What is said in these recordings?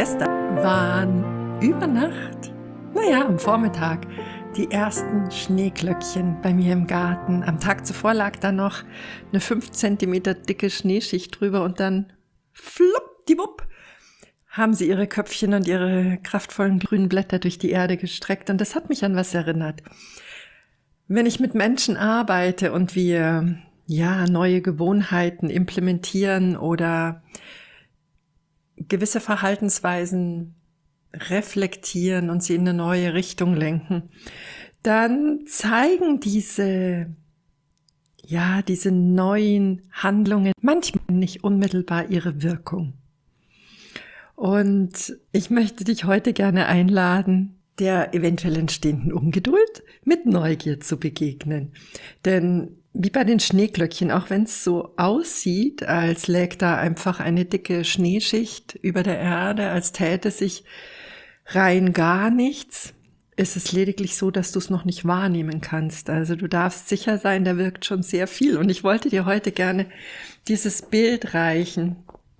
Gestern waren über Nacht, am Vormittag, die ersten Schneeglöckchen bei mir im Garten. Am Tag zuvor lag da noch eine 5 Zentimeter dicke Schneeschicht drüber und dann fluppdiwupp haben sie ihre Köpfchen und ihre kraftvollen grünen Blätter durch die Erde gestreckt. Und das hat mich an was erinnert. Wenn ich mit Menschen arbeite und wir neue Gewohnheiten implementieren oder gewisse Verhaltensweisen reflektieren und sie in eine neue Richtung lenken, dann zeigen diese neuen Handlungen manchmal nicht unmittelbar ihre Wirkung. Und ich möchte dich heute gerne einladen, der eventuell entstehenden Ungeduld mit Neugier zu begegnen. Denn wie bei den Schneeglöckchen, auch wenn es so aussieht, als läge da einfach eine dicke Schneeschicht über der Erde, als täte sich rein gar nichts, ist es lediglich so, dass du es noch nicht wahrnehmen kannst. Also du darfst sicher sein, da wirkt schon sehr viel. Und ich wollte dir heute gerne dieses Bild reichen.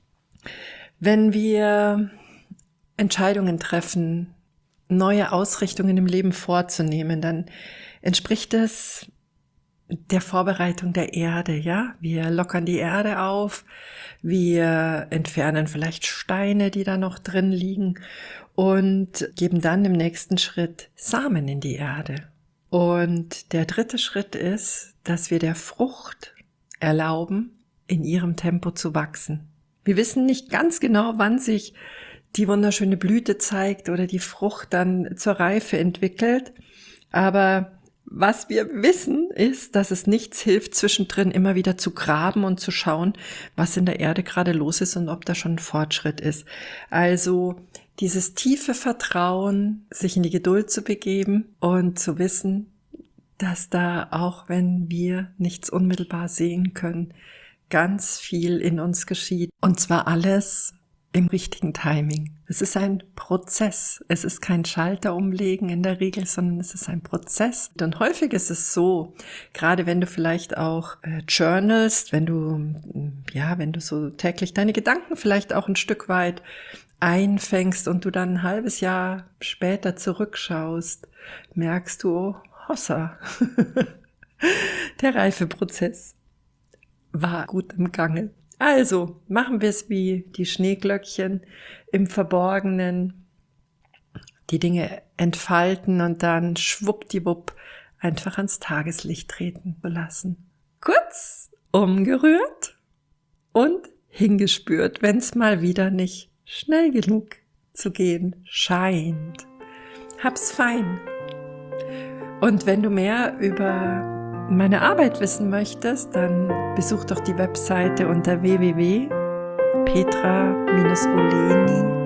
Wenn wir Entscheidungen treffen, neue Ausrichtungen im Leben vorzunehmen, dann entspricht es der Vorbereitung der Erde, ja? Wir lockern die Erde auf, wir entfernen vielleicht Steine, die da noch drin liegen und geben dann im nächsten Schritt Samen in die Erde. Und der dritte Schritt ist, dass wir der Frucht erlauben, in ihrem Tempo zu wachsen. Wir wissen nicht ganz genau, wann sich die wunderschöne Blüte zeigt oder die Frucht dann zur Reife entwickelt. Aber was wir wissen, ist, dass es nichts hilft, zwischendrin immer wieder zu graben und zu schauen, was in der Erde gerade los ist und ob da schon ein Fortschritt ist. Also dieses tiefe Vertrauen, sich in die Geduld zu begeben und zu wissen, dass da, auch wenn wir nichts unmittelbar sehen können, ganz viel in uns geschieht. Und zwar alles im richtigen Timing. Es ist ein Prozess. Es ist kein Schalter umlegen in der Regel, sondern es ist ein Prozess. Und häufig ist es so, gerade wenn du vielleicht auch journalst, wenn du so täglich deine Gedanken vielleicht auch ein Stück weit einfängst und du dann ein halbes Jahr später zurückschaust, merkst du, oh, hossa, der Reifeprozess war gut im Gange. Also machen wir es wie die Schneeglöckchen im Verborgenen, die Dinge entfalten und dann schwuppdiwupp einfach ans Tageslicht treten zu lassen. Kurz umgerührt und hingespürt, wenn es mal wieder nicht schnell genug zu gehen scheint. Hab's fein. Und wenn du mehr über meine Arbeit wissen möchtest, dann besuch doch die Webseite unter www.petra-oleni.com.